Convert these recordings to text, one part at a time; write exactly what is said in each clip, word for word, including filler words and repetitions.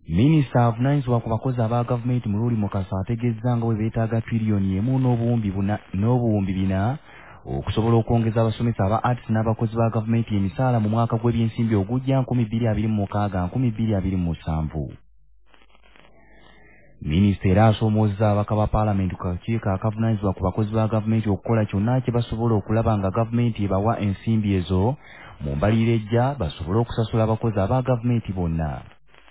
Minisita avunaanyizibwa ku bakozi aba gavumenti Mululi Mukasa ategeezza nga bwe beetaaga tiriyoni emu n'obuwumbi buna n'obuwumbi bina okusobola okwongeza abasomesa aba arts n'abakozi ba gavumenti emisaala mu mwaka gw'ebyensimbi ogujja nkumi bbiri abiri mu mukaaga nkumi bbiri abiri mu musanvu. Minisita era asoomozza abaka ba paalamenti ku kakiiko akavunaanyizibwa ku bakozi ba gavumenti okukola kyonna kye basobola okulaba nga gavumenti ebawa ensimbi ezo mu mbalirira ejja basobole okusasula abakozi aba gavumenti bonna.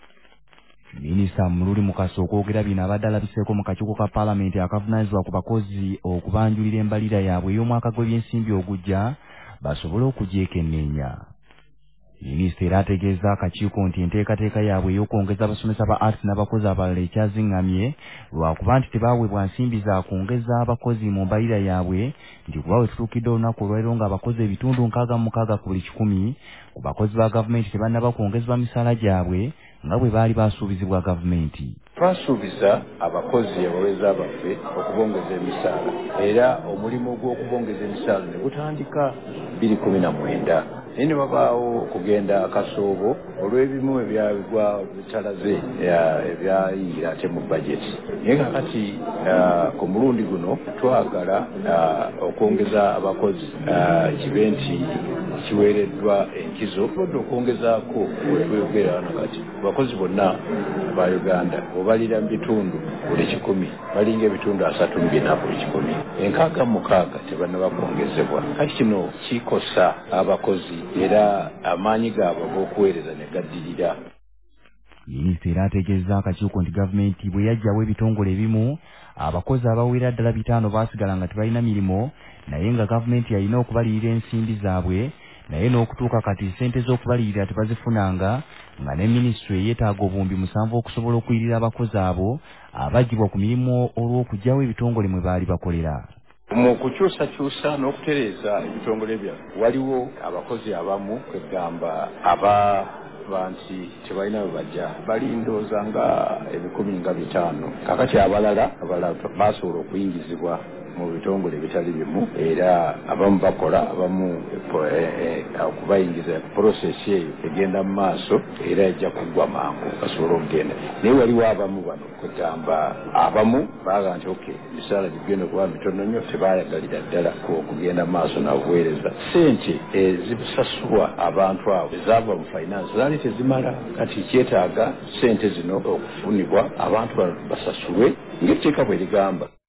Minisita Mululi Mukasa okwogera bino abadde alabiseeko mu kakiiko ka paalamenti akavunaanyizibwa ku bakozi okubanjulira embalirira yaabwe ey'omwaka gw'ebyensimbi ogujja basobole okugyekenneenya. Minisita era ategeeza akakiiko nti enteekateeka yaabwe ey'okwongeza abasomesa ba arts n'abakozi abalala ekyazingamye lwakuba nti tebaaweebwa nsimbi za kwongeza abakozi mu mbalirira yaabwe nti kuba we tutuukidde olunaku olwaleero ng'abakozi ebitundu nkaaga mu mukaaga ku buli kikumi ku bakozi ba gavumenti tebannaba kwongezebwa misaala gyabwe nga bwe baali baasuubizibwa gavumenti. Twasuubiza abakozi abaweza baffe okubongeza emisaala era omulimu gw'okubongeza emisaala ne gutandika bbiri kumi na mwenda naye ne wabaawo okugenda akasoobo olw'ebimu ebyagwa bitalaze ebyayingira ate mu bajeti naye kakati ku mulundi guno twagala okwongeza abakozi kibe nti kiweereddwa enkizo tudde okwongezaako wetweyogera wano kati abakozi bonna aba Uganda obalira mu bitundu buli kikumi balinga ebitundu asatu mu bina buli kikumi enkaaga mu mukaaga tebannaba kwongezebwa kati kino kikosa abakozi era amaanyi gaabwe ag'okuweereza ne gaddirira. Minisita era ategeezza akakiiko nti gavumenti bwe yaggyawo ebitongole ebimu abakozi abawerera ddala bitaano baasigala nga tebalina mirimu naye nga gavumenti yalina okubalirira ensimbi zaabwe naye n'okutuuka kati ssente z'okubalirira tebazifunanga nga ne minisitule yeetaaga obuwumbi musanvu okusobola okuyirira abakozi abo abaggyibwa ku mirimu olw'okuggyawo ebitongole mwe baali bakolera. Mu kukyusakyusa n'okutereeza ebitongole byaffe waliwo abakozi abamu kwegamba aba banti tebalina we bajja balindooza nga ebikumi nga bitaano kakati abalala abalala basobola okuyingizibwa mu bitongole bitali bimu era abamu bakola abamu okubayingiza prosesi eyo egenda mu maaso era ejja kuggwa mangu basobola okugenda naye waliwo abamu bano kwegamba abamu baaga nti oke emisaala gigenda okuba mitono nnyo tebayagalira ddala okugenda mu maaso n'obuweereza ssente ezisasulwa abantu abo ezaava mu finance zaali tezimala kati kyetaaga ssente zino okufunibwa abantu basasulwe ng'etteeka bwe ligamba.